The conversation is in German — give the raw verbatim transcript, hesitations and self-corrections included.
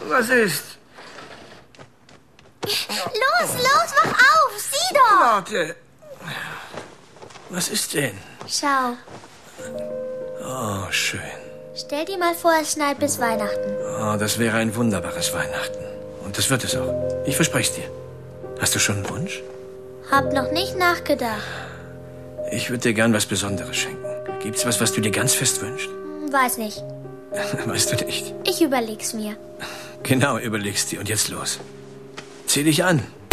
Was ist? Los, los, mach auf! Sieh doch! Warte. Was ist denn? Schau. Oh, schön. Stell dir mal vor, es schneit bis Weihnachten. Oh, das wäre ein wunderbares Weihnachten. Und das wird es auch. Ich verspreche es dir. Hast du schon einen Wunsch? Hab noch nicht nachgedacht. Ich würde dir gern was Besonderes schenken. Gibt's was, was du dir ganz fest wünschst? Weiß nicht. Weißt du nicht? Ich überleg's mir. Genau, überlegst dir. Und jetzt los. Zieh dich an.